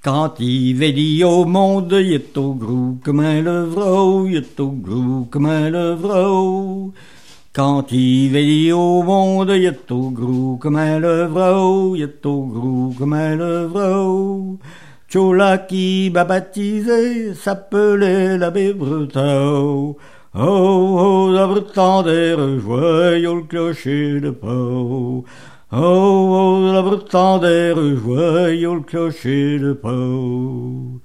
Quand il dit au monde, il est au gros comme un levreau, il est au gros comme un levreau. Quand il dit au monde, il est au gros comme un levreau, il est au gros comme un levreau. Tchola qui m'a baptisé s'appelait l'abbé Breton. Oh, oh, la Bretandère, joyeux le clocher de Pau. Oh, oh, la Bretandère, joyeux le clocher de Pau.